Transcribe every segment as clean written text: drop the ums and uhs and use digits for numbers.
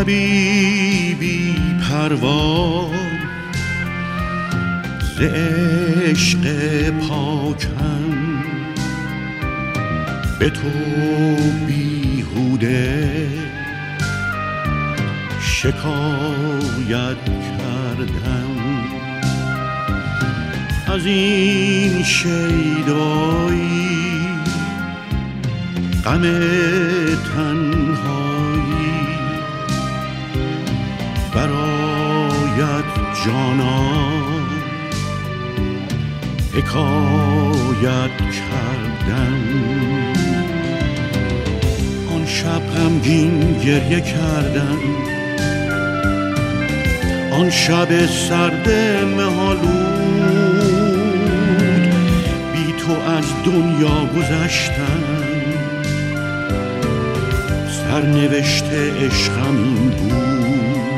شبی بی پروا ز عشق پاکم به تو بیهوده شکایت کردم. از این شیدایی غم تنهایی برایت جانان حکایت کردم. آن شب غمگین گریه کردم، آن شب سرد مه‌آلود بی تو از دنیا گذشتم. سرنوشت عشقم این بود.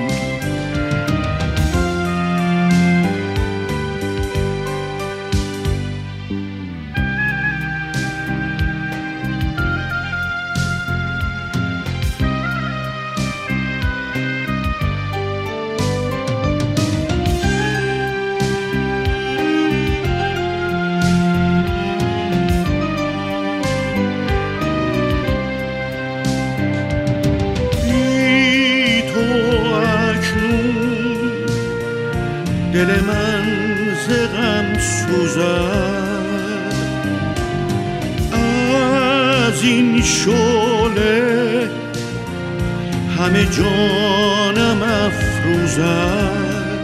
دل من ز غم سوزد، از این شعله همه جانم افروزد.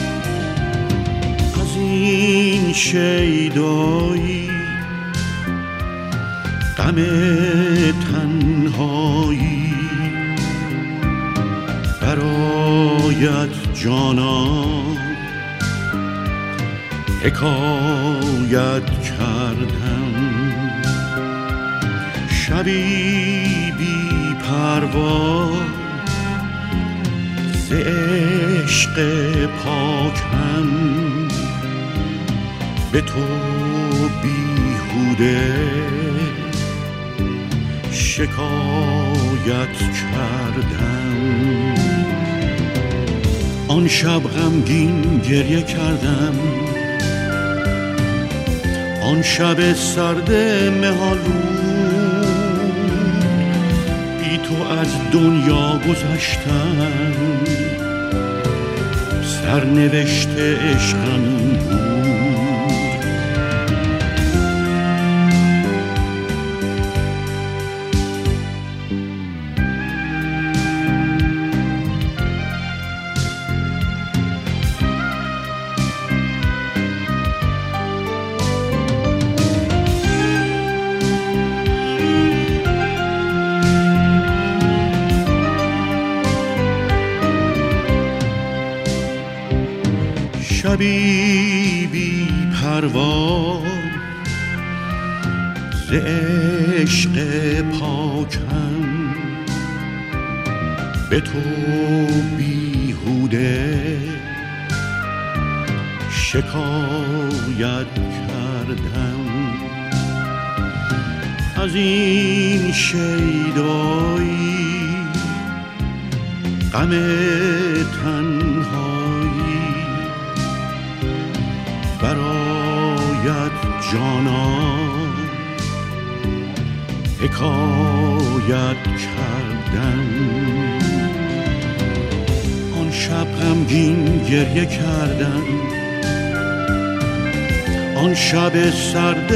از این شیدایی غم تنهایی برایت جانان حکایت کردم. شبی بی پروا ز عشق پاکم به تو بیهوده شکایت کردم. آن شب غمگین گریه کردم، آن شب سرد مه‌آلود بی تو از دنیا گذشتم. سرنوشت عشقم این بود. شبی بی پروا ز عشق پاکم به تو بیهوده شکایت کردم. از این شیدایی غم تنهایی برایت جانان حکایت کردم. آن شب غمگین گریه کردم، آن شب سرد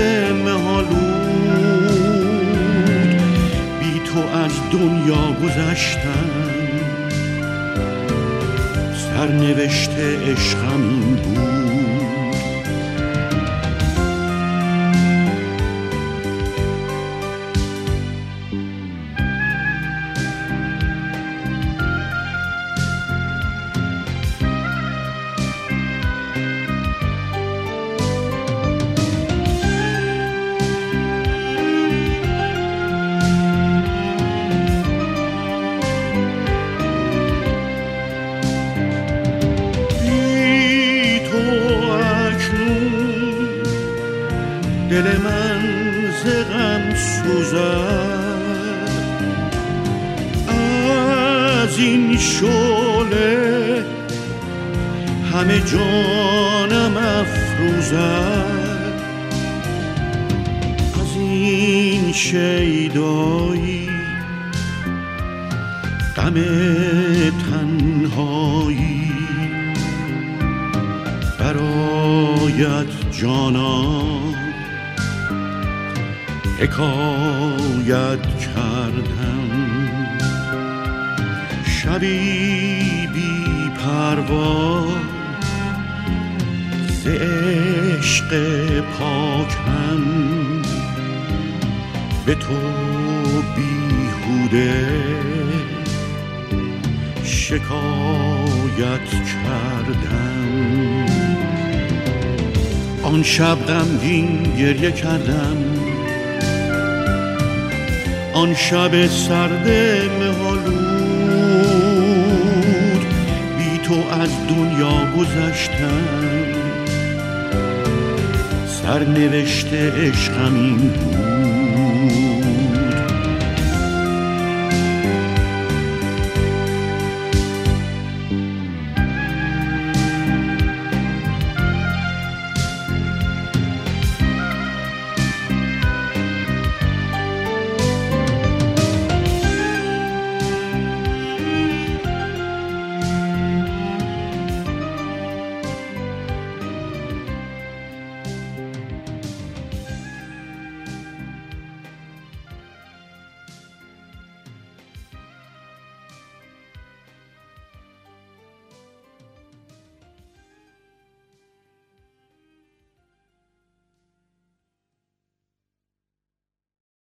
مه‌آلود بی تو از دنیا گذشتم. سرنوشت عشقم این بود. دل من ز غم سوزد، از این شعله همه جانم افروزد، از این شیدایی غم تنهایی برایت جانان حکایت کردم. شبی بی پروا ز عشق پاکم به تو بیهوده شکایت کردم. آن شب غمگین گریه کردم، آن شب سرد مه‌آلود بی تو از دنیا گذشتم. سرنوشت عشقم این بود